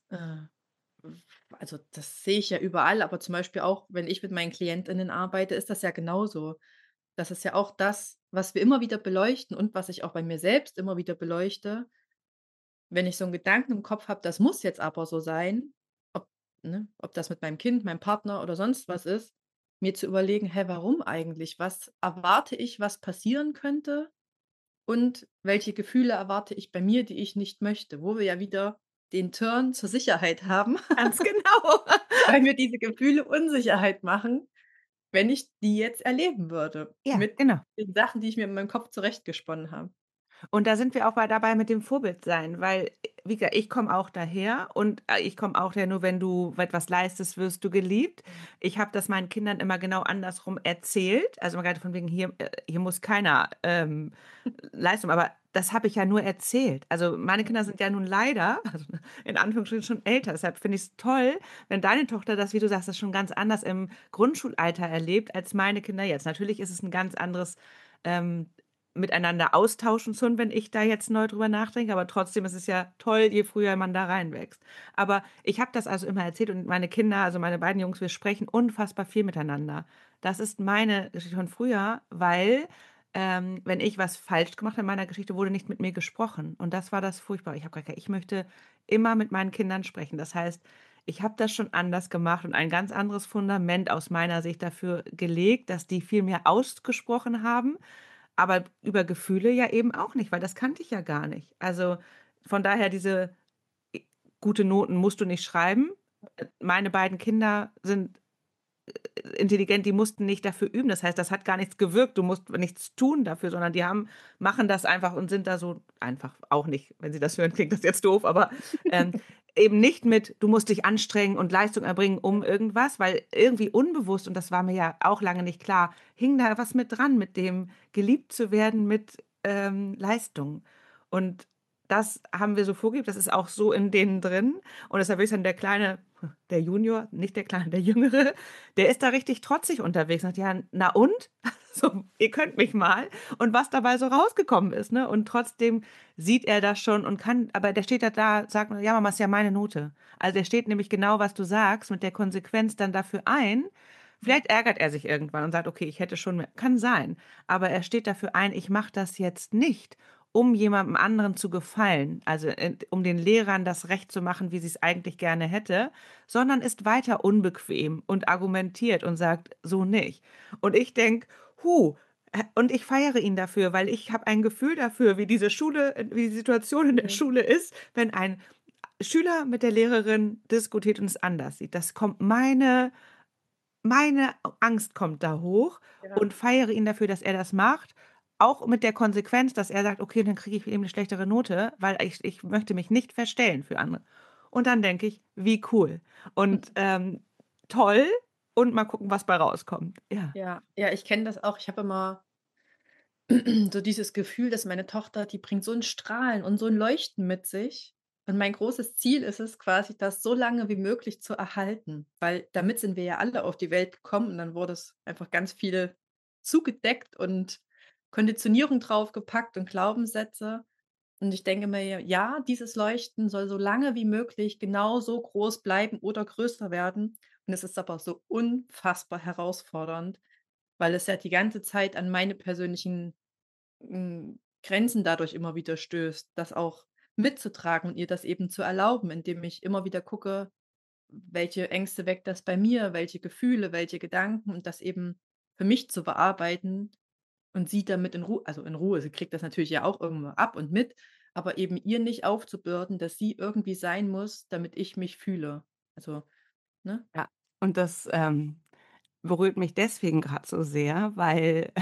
also, das sehe ich ja überall, aber zum Beispiel auch, wenn ich mit meinen KlientInnen arbeite, ist das ja genauso. Das ist ja auch das, was wir immer wieder beleuchten und was ich auch bei mir selbst immer wieder beleuchte. Wenn ich so 'n Gedanken im Kopf habe, das muss jetzt aber so sein, ob ob das mit meinem Kind, meinem Partner oder sonst was ist, mir zu überlegen: „Hä, warum eigentlich? Was erwarte ich, was passieren könnte und welche Gefühle erwarte ich bei mir, die ich nicht möchte?“ Wo wir ja wieder den Turn zur Sicherheit haben, Ganz genau. weil mir diese Gefühle Unsicherheit machen, wenn ich die jetzt erleben würde Ja, mit genau. den Sachen, die ich mir in meinem Kopf zurechtgesponnen habe. Und da sind wir auch bei dabei mit dem Vorbildsein, weil, wie gesagt, ich komme auch daher und, ich komme auch daher, nur wenn du etwas leistest, wirst du geliebt. Mhm. Ich habe das meinen Kindern immer genau andersrum erzählt. Also, grade von wegen hier muss keiner, Leistung aber das habe ich ja nur erzählt. Also, meine Kinder sind ja nun leider, also, in Anführungsstrichen schon älter. Deshalb finde ich's toll, wenn deine Tochter das, wie du sagst, das schon ganz anders im Grundschulalter erlebt als meine Kinder jetzt. Natürlich ist es 'n ganz anderes, ähm, miteinander austauschen schon, wenn ich da jetzt neu drüber nachdenke, aber trotzdem ist es ja toll, je früher man da reinwächst. Aber ich habe das also immer erzählt und meine Kinder, also meine beiden Jungs, wir sprechen unfassbar viel miteinander. Das ist meine Geschichte von früher, weil, wenn ich was falsch gemacht habe in meiner Geschichte, wurde nicht mit mir gesprochen und das war das Furchtbare. Ich habe gesagt: „Ich möchte immer mit meinen Kindern sprechen.“ Das heißt, ich habe das schon anders gemacht und ein ganz anderes Fundament aus meiner Sicht dafür gelegt, dass die viel mehr ausgesprochen haben, aber über Gefühle ja eben auch nicht, weil das kannte ich ja gar nicht. Also, von daher diese gute Noten musst du nicht schreiben. Meine beiden Kinder sind intelligent, die mussten nicht dafür üben. Das heißt, das hat gar nichts gewirkt. Du musst nichts tun dafür, sondern machen das einfach und sind da so einfach auch nicht. Wenn sie das hören, klingt das jetzt doof, aber ähm, eben nicht mit, du musst dich anstrengen und Leistung erbringen um irgendwas, weil irgendwie unbewusst, und das war mir ja auch lange nicht klar, hing da was mit dran, mit dem geliebt zu werden mit Leistung. Und das haben wir so vorgelebt, das ist auch so in denen drin. Und deshalb will ich sagen, der Junior, nicht der Kleine, der Jüngere, der ist da richtig trotzig unterwegs. Sagt, ja, na und? So, ihr könnt mich mal. Und was dabei so rausgekommen ist, ne? Und trotzdem sieht er das schon und kann, aber der steht da, sagt, ja, Mama, ist ja meine Note. Also der steht nämlich genau, was du sagst, mit der Konsequenz dann dafür ein. Vielleicht ärgert er sich irgendwann und sagt, okay, ich hätte schon mehr. Kann sein. Aber er steht dafür ein, ich mache das jetzt nicht, um jemandem anderen zu gefallen, also um den Lehrern das Recht zu machen, wie sie es eigentlich gerne hätte, sondern ist weiter unbequem und argumentiert und sagt, so nicht. Und ich denke, und ich feiere ihn dafür, weil ich habe ein Gefühl dafür, wie die Situation in der Mhm. Schule ist, wenn ein Schüler mit der Lehrerin diskutiert und es anders sieht. Meine Angst kommt da hoch Ja. und feiere ihn dafür, dass er das macht. Auch mit der Konsequenz, dass er sagt, okay, dann kriege ich eben eine schlechtere Note, weil ich möchte mich nicht verstellen für andere. Und dann denke ich, wie cool und toll und mal gucken, was bei rauskommt. Ja. Ja, ja, ich kenne das auch. Ich habe immer so dieses Gefühl, dass meine Tochter, die bringt so ein Strahlen und so ein Leuchten mit sich. Und mein großes Ziel ist es quasi, das so lange wie möglich zu erhalten, weil damit sind wir ja alle auf die Welt gekommen und dann wurde es einfach ganz viel zugedeckt und Konditionierung draufgepackt und Glaubenssätze. Und ich denke mir, ja, dieses Leuchten soll so lange wie möglich genauso groß bleiben oder größer werden. Und es ist aber so unfassbar herausfordernd, weil es ja die ganze Zeit an meine persönlichen Grenzen dadurch immer wieder stößt, das auch mitzutragen und ihr das eben zu erlauben, indem ich immer wieder gucke, welche Ängste weckt das bei mir, welche Gefühle, welche Gedanken und das eben für mich zu bearbeiten und sie damit in Ruhe. Sie kriegt das natürlich ja auch irgendwo ab und mit, aber eben ihr nicht aufzubürden, dass sie irgendwie sein muss, damit ich mich fühle. Also, ne? Ja, und das berührt mich deswegen gerade so sehr, weil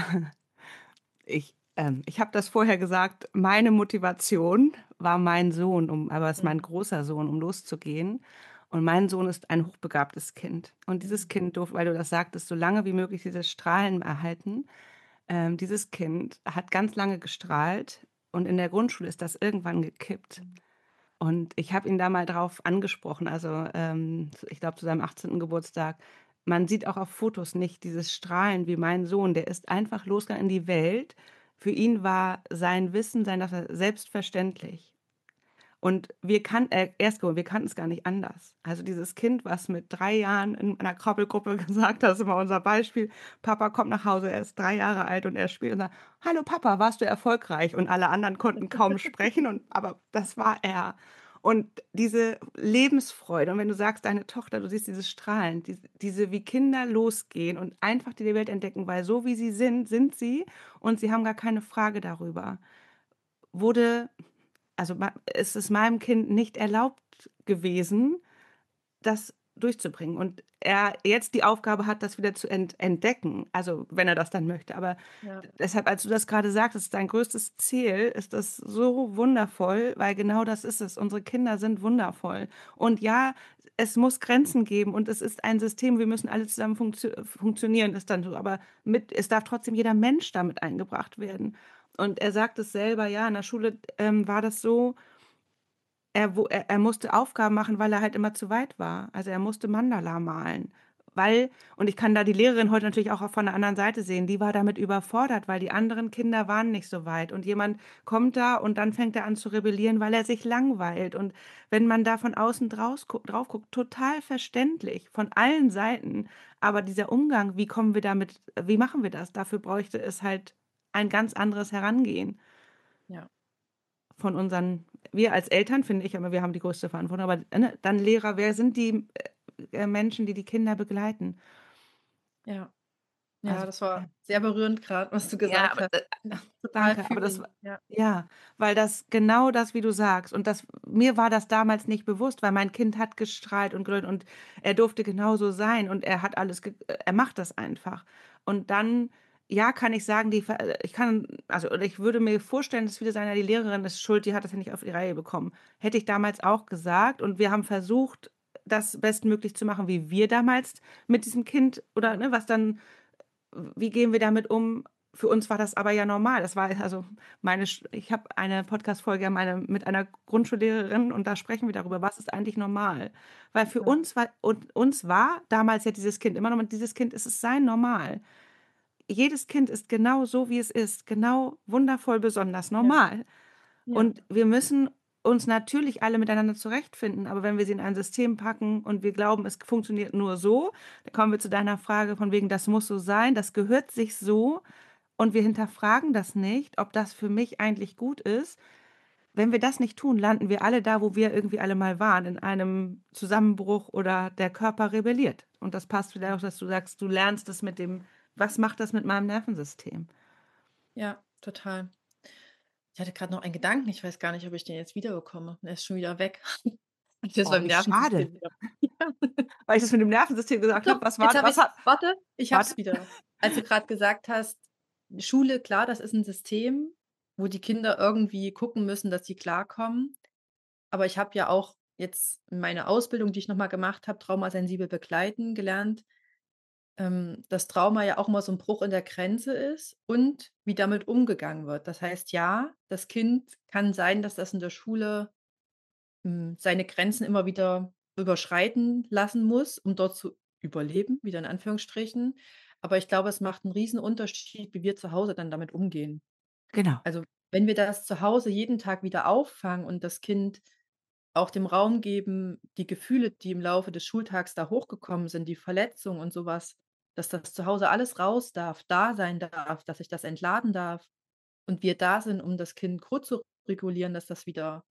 ich habe das vorher gesagt, meine Motivation war mein Sohn, aber es ist mein Mhm. großer Sohn, um loszugehen. Und mein Sohn ist ein hochbegabtes Kind. Und dieses Mhm. Kind durfte, weil du das sagtest, so lange wie möglich dieses Strahlen erhalten. Dieses Kind hat ganz lange gestrahlt und in der Grundschule ist das irgendwann gekippt. Mhm. Und ich habe ihn da mal drauf angesprochen, also ich glaube zu seinem 18. Geburtstag. Man sieht auch auf Fotos nicht dieses Strahlen wie mein Sohn, der ist einfach losgegangen in die Welt. Für ihn war sein Wissen, sein Dafür selbstverständlich. Und wir kannten es gar nicht anders. Also dieses Kind, was mit 3 Jahren in einer Krabbelgruppe gesagt hat, das ist immer unser Beispiel, Papa kommt nach Hause, er ist 3 Jahre alt und er spielt und sagt, hallo Papa, warst du erfolgreich? Und alle anderen konnten kaum sprechen, aber das war er. Und diese Lebensfreude, und wenn du sagst, deine Tochter, du siehst dieses Strahlen, wie Kinder losgehen und einfach die Welt entdecken, weil so wie sie sind, sind sie und sie haben gar keine Frage darüber, wurde es ist meinem Kind nicht erlaubt gewesen, das durchzubringen. Und er jetzt die Aufgabe hat, das wieder zu entdecken, also wenn er das dann möchte. Aber Ja, deshalb, als du das gerade sagtest, dein größtes Ziel, ist das so wundervoll, weil genau das ist es. Unsere Kinder sind wundervoll. Und ja, es muss Grenzen geben und es ist ein System, wir müssen alle zusammen funktionieren, ist dann so. Aber es darf trotzdem jeder Mensch damit eingebracht werden. Und er sagt es selber, ja, in der Schule war das so, er musste Aufgaben machen, weil er halt immer zu weit war. Also er musste Mandala malen. Und ich kann da die Lehrerin heute natürlich auch von der anderen Seite sehen, die war damit überfordert, weil die anderen Kinder waren nicht so weit. Und jemand kommt da und dann fängt er an zu rebellieren, weil er sich langweilt. Und wenn man da von außen drauf guckt, total verständlich, von allen Seiten. Aber dieser Umgang, wie machen wir das? Dafür bräuchte es halt ein ganz anderes Herangehen ja, von wir als Eltern, finde ich, aber wir haben die größte Verantwortung, aber ne, dann Lehrer, wer sind die Menschen, die die Kinder begleiten? ja. Ja, Also, das ja. war sehr berührend grad, was du Ja, gesagt aber, hast. Kann ich total danke, aber das fühlen. wa Ja, ja, weil das genau das, wie du sagst, und das mir war das damals nicht bewusst, weil mein Kind hat gestrahlt und gegrölt und er durfte genauso sein und er hat alles er macht das einfach. Und dann, ja, kann ich sagen, ich kann also, oder ich würde mir vorstellen, dass viele sagen: „Ja, die Lehrerin ist schuld, die hat das ja nicht auf die Reihe bekommen.“ Hätte ich damals auch gesagt, und wir haben versucht, das bestmöglich zu machen, wie wir damals mit diesem Kind oder, ja, ne, was dann wie gehen wir damit um? Für uns war das aber ja normal. Das war also ich habe eine Podcast-Folge mit einer Grundschullehrerin und da sprechen wir darüber, was ist eigentlich normal? Weil für ja, uns war damals ja dieses Kind immer noch dieses Kind, es ist sein Normal. Jedes Kind ist genau so, wie es ist, genau wundervoll, besonders ja, normal. ja, Und wir müssen uns natürlich alle miteinander zurechtfinden, aber wenn wir sie in ein System packen und wir glauben, es funktioniert nur so, dann kommen wir zu deiner Frage von wegen, das muss so sein, das gehört sich so und wir hinterfragen das nicht, ob das für mich eigentlich gut ist. Wenn wir das nicht tun, landen wir alle da, wo wir irgendwie alle mal waren, in einem Zusammenbruch oder der Körper rebelliert. Und das passt vielleicht auch, dass du sagst, du lernst es mit dem, was macht das mit meinem Nervensystem? ja, total. Ich hatte grad noch einen Gedanken, ich weiß gar nicht, ob ich den jetzt wiederbekomme. Der ist schon wieder weg. Ich jetzt Oh, beim wie schade, Nervensystem wieder. Ja. weil ich das mit dem Nervensystem gesagt Doch, habe. jetzt habe Was ich's. hat, Warte, ich habe warte. es wieder. Als du grad gesagt hast, Schule, klar, das ist 'n System, wo die Kinder irgendwie gucken müssen, dass sie klarkommen. Aber ich habe ja auch jetzt in meiner Ausbildung, die ich noch mal gemacht habe, traumasensibel begleiten, gelernt, dass Trauma ja auch immer so 'n Bruch in der Grenze ist und wie damit umgegangen wird. Das heißt, ja, das Kind kann sein, dass das in der Schule, seine Grenzen immer wieder überschreiten lassen muss, um dort zu überleben, wieder in Anführungsstrichen. Aber ich glaube, es macht 'n Riesenunterschied, wie wir zu Hause dann damit umgehen. Genau. Also, wenn wir das zu Hause jeden Tag wieder auffangen und das Kind auch dem Raum geben, die Gefühle, die im Laufe des Schultags da hochgekommen sind, die Verletzung und so was, dass das zu Hause alles raus darf, da sein darf, dass ich das entladen darf und wir da sind, um das Kind kurz zu regulieren, dass das wieder,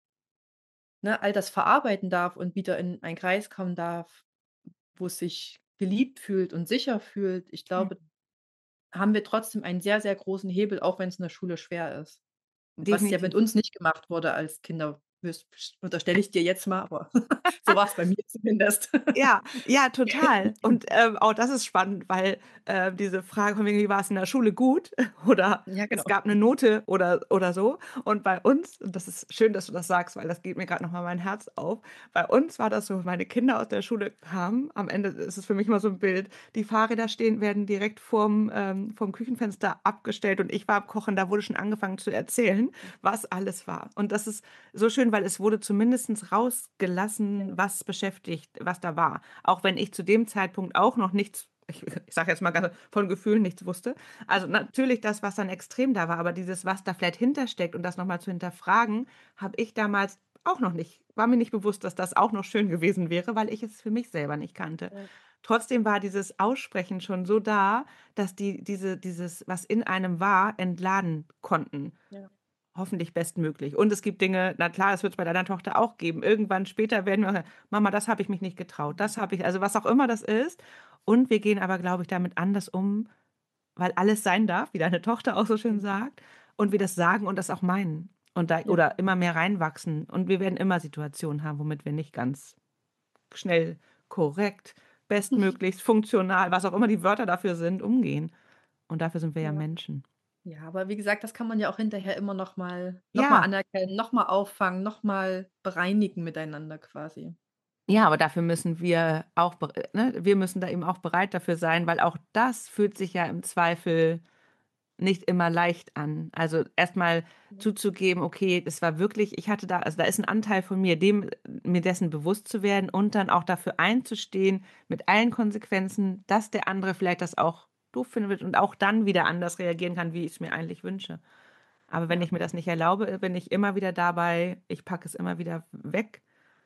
ne, all das verarbeiten darf und wieder in einen Kreis kommen darf, wo es sich geliebt fühlt und sicher fühlt. Ich Mhm. glaube, haben wir trotzdem einen sehr, sehr großen Hebel, auch wenn's in der Schule schwer ist. Was ja Definitiv. mit uns nicht gemacht wurde als Kinder, unterstelle ich dir jetzt mal, aber so war's bei mir zumindest. Ja, ja, total. Und, auch das ist spannend, weil, diese Frage von wegen: „Wie war's in der Schule? Gut?“ oder Ja, „Es genau. gab 'ne Note“ oder so. Und bei uns, und das ist schön, dass du das sagst, weil das geht mir grad noch mal mein Herz auf. Bei uns war das so, wenn meine Kinder aus der Schule kamen, am Ende ist es für mich immer so 'n Bild, die Fahrräder werden direkt vorm Küchenfenster abgestellt und ich war am Kochen, da wurde schon angefangen zu erzählen, was alles war. Und das ist so schön, weil es wurde zumindestens rausgelassen, Ja, was beschäftigt, was da war. Auch wenn ich zu dem Zeitpunkt auch noch nichts, ich sage jetzt mal ganz von Gefühlen nichts wusste. Also, natürlich das, was dann extrem da war, aber dieses, was da vielleicht hintersteckt und das noch mal zu hinterfragen, habe ich damals auch noch nicht, war mir nicht bewusst, dass das auch noch schön gewesen wäre, weil ich es für mich selber nicht kannte. ja, Trotzdem war dieses Aussprechen schon so da, dass dieses, was in einem war, entladen konnten. ja, Hoffentlich bestmöglich. Und es gibt Dinge, na klar, das wird's bei deiner Tochter auch geben. Irgendwann später werden wir „Mama, das habe ich mich nicht getraut. Das habe ich“, also, was auch immer das ist. Und wir gehen aber, glaube ich, damit anders um, weil alles sein darf, wie deine Tochter auch so schön ja, sagt, und wir das sagen und das auch meinen und da ja, oder immer mehr reinwachsen. Und wir werden immer Situationen haben, womit wir nicht ganz schnell, korrekt, bestmöglichst, funktional, was auch immer die Wörter dafür sind, umgehen. Und dafür sind wir ja ja. Menschen. Ja, aber wie gesagt, das kann man ja auch hinterher immer noch mal Ja. anerkennen, noch mal auffangen, noch mal bereinigen miteinander quasi. Ja, aber dafür müssen wir auch ne, wir müssen da eben auch bereit dafür sein, weil auch das fühlt sich ja im Zweifel nicht immer leicht an. Also, erst mal Ja, zuzugeben: „Okay, das war wirklich, ich hatte da, also, da ist 'n Anteil von mir, mir dessen bewusst zu werden und dann auch dafür einzustehen mit allen Konsequenzen, dass der andere vielleicht das auch doof findet und auch dann wieder anders reagieren kann, wie ich's mir eigentlich wünsche. Aber wenn ja, ich mir das nicht erlaube, bin ich immer wieder dabei, ich packe es immer wieder weg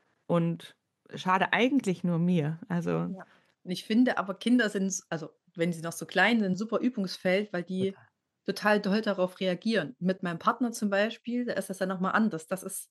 und schade eigentlich nur mir. Also, ja. Und ich finde aber, Kinder sind also, wenn sie noch so klein sind, 'n super Übungsfeld, weil die total. total doll darauf reagieren. Mit meinem Partner zum Beispiel, da ist das ja noch mal anders.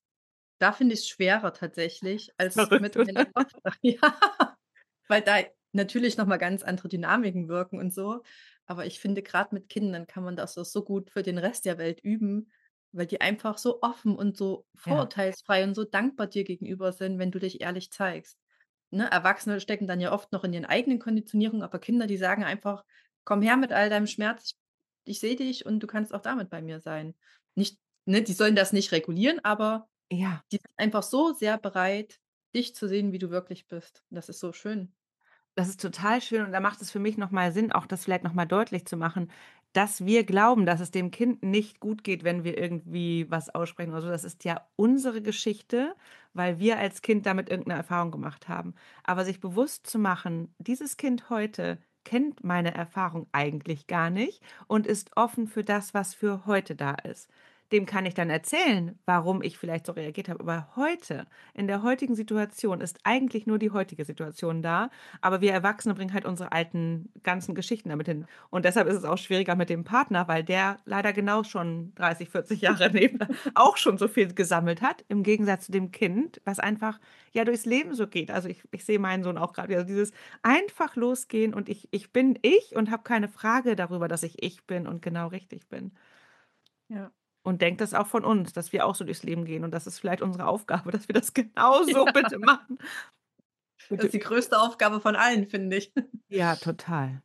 Da finde ich's schwerer tatsächlich als Verrückt, mit oder? meiner Tochter. Ja, weil da natürlich noch mal ganz andere Dynamiken wirken und so. Aber ich finde, grad mit Kindern kann man das so gut für den Rest der Welt üben, weil die einfach so offen und so Ja, vorurteilsfrei und so dankbar dir gegenüber sind, wenn du dich ehrlich zeigst. Ne, Erwachsene stecken dann ja oft noch in ihren eigenen Konditionierungen, aber Kinder, die sagen einfach: „Komm her mit all deinem Schmerz, ich sehe dich und du kannst auch damit bei mir sein.“ Nicht ne, die sollen das nicht regulieren, aber ja. die sind einfach so sehr bereit, dich zu sehen, wie du wirklich bist. Und das ist so schön. Das ist total schön und da macht es für mich noch mal Sinn, auch das vielleicht noch mal deutlich zu machen, dass wir glauben, dass es dem Kind nicht gut geht, wenn wir irgendwie was aussprechen oder so. Das ist ja unsere Geschichte, weil wir als Kind damit irgend 'ne Erfahrung gemacht haben. Aber sich bewusst zu machen, dieses Kind heute kennt meine Erfahrung eigentlich gar nicht und ist offen für das, was für heute da ist. Dem kann ich dann erzählen, warum ich vielleicht so reagiert habe. Aber heute, in der heutigen Situation, ist eigentlich nur die heutige Situation da, aber wir Erwachsene bringen halt unsere alten ganzen Geschichten damit hin. Und deshalb ist es auch schwieriger mit dem Partner, weil der leider genau schon 30, 40 Jahre neben auch schon so viel gesammelt hat, im Gegensatz zu dem Kind, was einfach, ja, durchs Leben so geht. Also, ich sehe meinen Sohn auch grad wieder, dieses einfach losgehen und ich bin ich und habe keine Frage darüber, dass ich bin und genau richtig bin. Ja. Und denkt das auch von uns, dass wir auch so durchs Leben gehen und das ist vielleicht unsere Aufgabe, dass wir das genauso bitte machen. Das Bitte ist die üben. größte Aufgabe von allen, finde ich. Ja, total.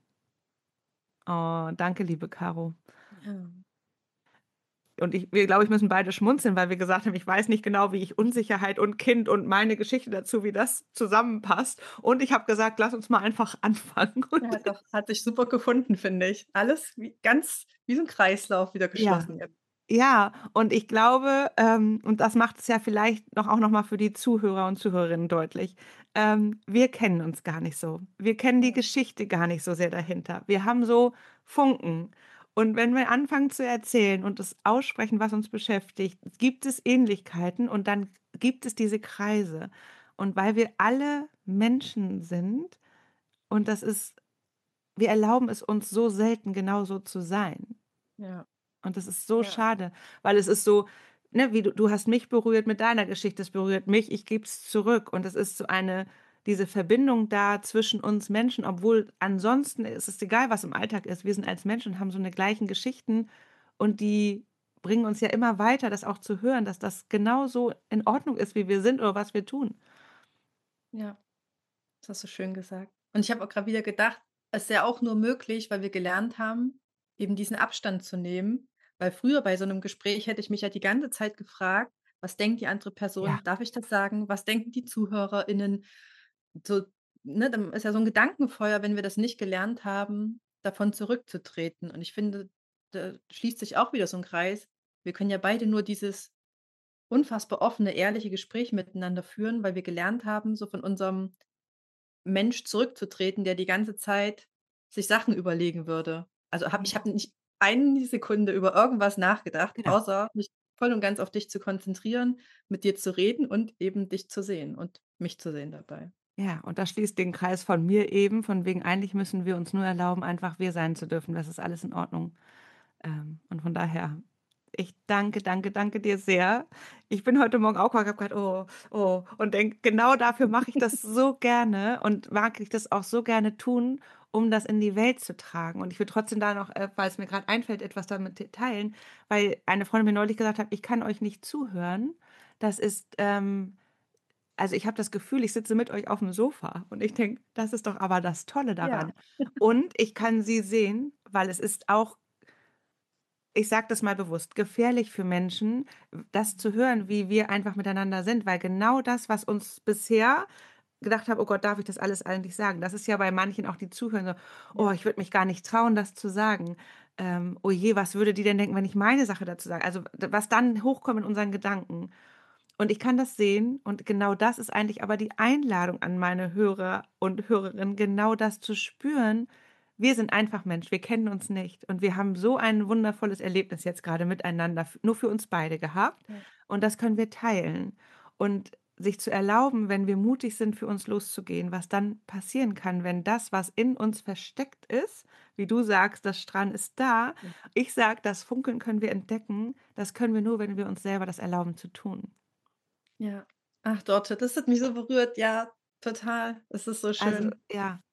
Oh, danke, liebe Caro. Ja. Und wir, glaube ich, müssen beide schmunzeln, weil wir gesagt haben: „Ich weiß nicht genau, wie ich Unsicherheit und Kind und meine Geschichte dazu, wie das zusammenpasst.“ Und ich habe gesagt: „Lass uns mal einfach anfangen.“ Und Ja, doch, hat sich super gefunden, finde ich. Alles wie ganz wie so 'n Kreislauf wieder ja, geschlossen jetzt. ja, und ich glaube, und das macht es ja vielleicht noch mal für die Zuhörer und Zuhörerinnen deutlich, wir kennen uns gar nicht so. Wir kennen die Ja, Geschichte gar nicht so sehr dahinter. Wir haben so Funken. Und wenn wir anfangen zu erzählen und das aussprechen, was uns beschäftigt, gibt es Ähnlichkeiten und dann gibt es diese Kreise. Und weil wir alle Menschen sind und das ist wir erlauben es uns so selten, genauso zu sein. ja, Und das ist so ja, schade, weil es ist so, ne, wie du hast mich berührt mit deiner Geschichte, es berührt mich, ich gebe es zurück und es ist so eine diese Verbindung da zwischen uns Menschen, obwohl ansonsten ist es egal, was im Alltag ist. Wir sind als Menschen und haben so 'ne gleichen Geschichten und die bringen uns ja immer weiter, das auch zu hören, dass das genauso in Ordnung ist, wie wir sind oder was wir tun. ja. Das hast du schön gesagt. Und ich habe auch grad wieder gedacht, es ist ja auch nur möglich, weil wir gelernt haben, eben diesen Abstand zu nehmen. Weil früher bei so 'nem Gespräch hätte ich mich ja die ganze Zeit gefragt: „Was denkt die andere Ja, Person? Darf ich das sagen? Was denken die ZuhörerInnen?“ So, ne, dann ist ja so 'n Gedankenfeuer, wenn wir das nicht gelernt haben, davon zurückzutreten. Und ich finde, da schließt sich auch wieder so 'n Kreis. Wir können ja beide nur dieses unfassbar offene, ehrliche Gespräch miteinander führen, weil wir gelernt haben, so von unserem Mensch zurückzutreten, der die ganze Zeit sich Sachen überlegen würde. Also, ja, ich habe nicht eine Sekunde über irgendwas nachgedacht, genau. außer mich voll und ganz auf dich zu konzentrieren, mit dir zu reden und eben dich zu sehen und mich zu sehen dabei. Ja, und das schließt den Kreis von mir eben, von wegen eigentlich müssen wir uns nur erlauben, einfach wir sein zu dürfen. Das ist alles in Ordnung. Und von daher, ich danke, danke, danke dir sehr. Ich bin heute Morgen auch wach, habe gedacht: „Oh, oh“ und denke, genau dafür mache ich das so gerne und mag ich das auch so gerne tun, um das in die Welt zu tragen. Und ich will trotzdem da noch, weil es mir gerade einfällt, etwas damit teilen, weil eine Freundin mir neulich gesagt hat: „Ich kann euch nicht zuhören.“ Das ist, also, ich habe das Gefühl, ich sitze mit euch auf dem Sofa und ich denke: „Das ist doch aber das Tolle Ja, daran.“ Und ich kann sie sehen, weil es ist auch, ich sage das mal bewusst, gefährlich für Menschen, das zu hören, wie wir einfach miteinander sind, weil genau das, was uns bisher gedacht habe: „Oh Gott, darf ich das alles eigentlich sagen?“ Das ist ja bei manchen auch, die zuhören, so: „Oh, ja, ich würde mich gar nicht trauen, das zu sagen. Oh je, was würde die denn denken, wenn ich meine Sache dazu sage?“ Also, was dann hochkommt in unseren Gedanken. Und ich kann das sehen und genau das ist eigentlich aber die Einladung an meine Hörer und Hörerinnen, genau das zu spüren. Wir sind einfach Mensch, wir kennen uns nicht und wir haben so ein wundervolles Erlebnis jetzt gerade miteinander, nur für uns beide gehabt ja, und das können wir teilen. Und sich zu erlauben, wenn wir mutig sind, für uns loszugehen, was dann passieren kann, wenn das, was in uns versteckt ist, wie du sagst, das Strahlen ist da. ja, Ich sage, das Funkeln können wir entdecken. Das können wir nur, wenn wir uns selber das erlauben zu tun. ja. Ach, Dorte, das hat mich so berührt. Ja, total. Es ist so Also, schön. ja.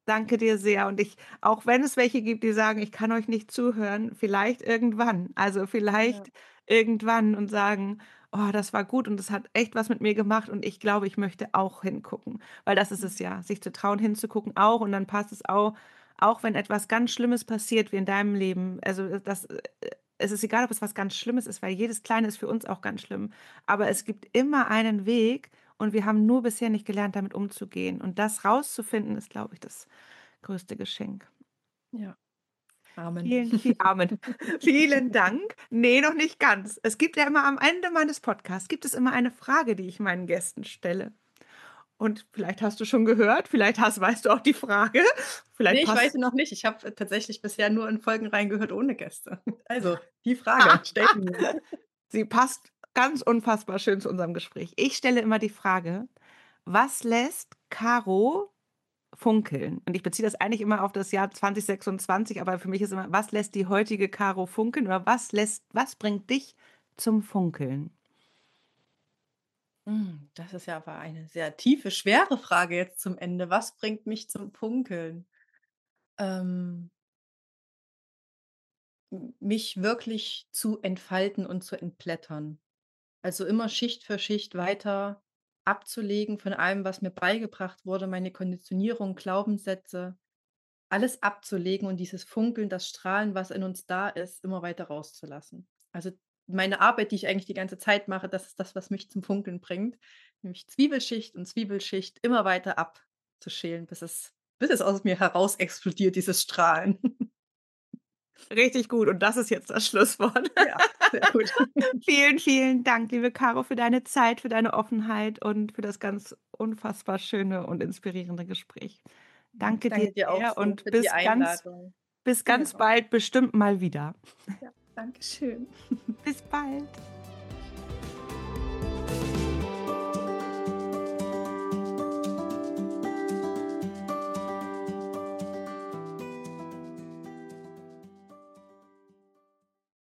Danke dir sehr und ich auch wenn es welche gibt, die sagen: „Ich kann euch nicht zuhören“, vielleicht irgendwann. Also, Ja, vielleicht irgendwann und sagen: „Oh, das war gut und das hat echt was mit mir gemacht und ich glaube, ich möchte auch hingucken.“ Weil das ist es mhm, ja, sich zu trauen, hinzugucken auch und dann passt es auch wenn etwas ganz Schlimmes passiert wie in deinem Leben. Also, es ist egal, ob es was ganz Schlimmes ist, weil jedes Kleine ist für uns auch ganz schlimm. Aber ja, es gibt immer einen Weg und wir haben nur bisher nicht gelernt, damit umzugehen. Und das rauszufinden, ist, glaube ich, das größte Geschenk. ja. Amen. Amen. Vielen Dank. Ne, noch nicht ganz. Es gibt ja immer am Ende meines Podcasts gibt es immer eine Frage, die ich meinen Gästen stelle. Und vielleicht hast du schon gehört, vielleicht weißt du auch die Frage. Ne, Vielleicht ich weiß passt sie noch nicht. Ich habe, tatsächlich bisher nur in Folgen reingehört ohne Gäste. Also, die Frage, stell sie mir. sie passt ganz unfassbar schön zu unserem Gespräch. Ich stelle immer die Frage: „Was lässt Caro funkeln?“ Und ich beziehe das eigentlich immer auf das Jahr 2026, aber für mich ist immer: „Was lässt die heutige Caro funkeln?“ oder was bringt dich zum Funkeln? Das ist ja aber eine sehr tiefe, schwere Frage jetzt zum Ende. Was bringt mich zum Funkeln? Ähm, mich wirklich zu entfalten und zu entblättern. Also, immer Schicht für Schicht weiter abzulegen von allem, was mir beigebracht wurde, meine Konditionierung, Glaubenssätze, alles abzulegen und dieses Funkeln, das Strahlen, was in uns da ist, immer weiter rauszulassen. Also, meine Arbeit, die ich eigentlich die ganze Zeit mache, das ist das, was mich zum Funkeln bringt, nämlich Zwiebelschicht und Zwiebelschicht immer weiter abzuschälen, bis es aus mir heraus explodiert, dieses Strahlen. Richtig gut und das ist jetzt das Schlusswort. Ja, sehr gut. Vielen, vielen Dank, liebe Caro, für deine Zeit, für deine Offenheit und für das ganz unfassbar schöne und inspirierende Gespräch. Ja, ich Danke dir danke dir auch sehr so und für die Einladung. bis ganz Ja, bald, bestimmt mal wieder. ja, danke schön. Bis bald.